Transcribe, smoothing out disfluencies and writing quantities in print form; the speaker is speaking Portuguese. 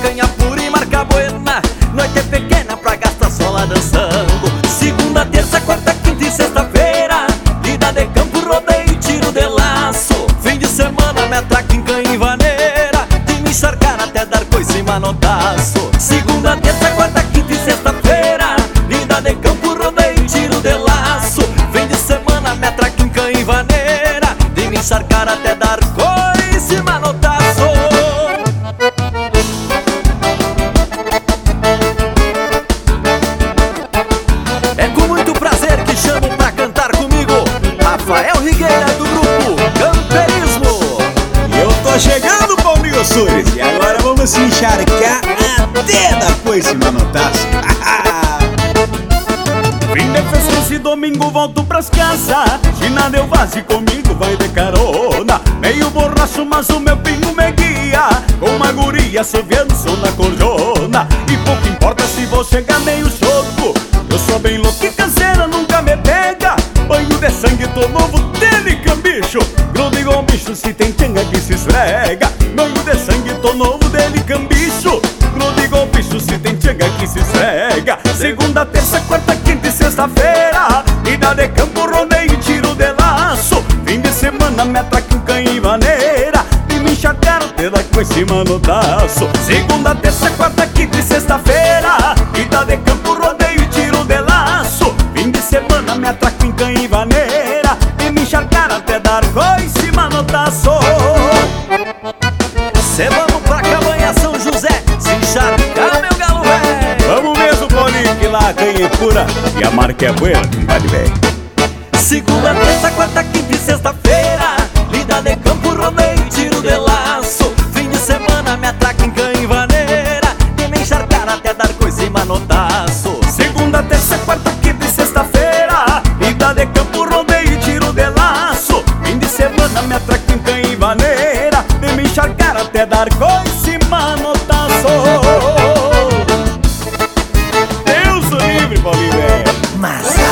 canha pura e marca buena. Noite pequena pra gastar só lá dançando. Segunda, terça, quarta, quinta e sexta-feira, vida de campo, rodeio e tiro de laço. Fim de semana me atraca em canha e vaneira, de me encharcar até dar coice e manotaço. Segunda, terça, quarta, quinta e sexta-feira, vida de campo, rodeio e tiro de laço. Fim de semana me atraca em canha e vaneira, de me encharcar até dar coice e manotaço. É com muito prazer que chamo pra cantar comigo Rafael Rigueira, do grupo Camperismo. E eu tô chegando, Paulinho Sures, e agora vamos se encharcar até da coice e manotaço. Fim de festa e domingo volto pras casas. China deu vase comigo, vai de carona. Meio borracho, mas o meu pingo me guia, com uma guria assoviando som na cordiona. E pouco importa se vou chegar meio choco, eu sou bem louco e caseira, nunca me pega. Banho de sangue, tô novo, dele cambicho, gruda igual bicho se tem tanga que se esfrega. Banho de sangue, tô novo, dele cambicho, gruda igual bicho se tem tanga que se esfrega. Segunda, terça, quarta, quinta e sexta-feira, vida de campo, rodeio e tiro de laço. Fim de semana me atraca em canha e vaneira, e me encharcaram até da coice e manotaço. Segunda, terça, quarta, quinta e sexta-feira, vida de campo, rodeio e tiro de laço. Fim de semana me atraca em canha e vaneira, e me encharcaram até dar coice e manotaço. Cê vamos pra Cabanha São José, se encharcar, meu galo velho. Vamos mesmo, Paulinho, que lá a canha é pura e a marca é buena, compadre velho. Segunda, terça, quarta, quinta e sexta-feira, vida de campo, rodeio e tiro de laço. Fim de semana me atraca em canha e vaneira, de me encharcar até dar coice e manotaço. Segunda, terça, quarta, quinta e sexta-feira, vida de campo, rodeio e tiro de laço. Fim de semana me atraca em canha e vaneira, de me encharcar até dar coice e manotaço. Deus o livre, Paulinho velho. Mas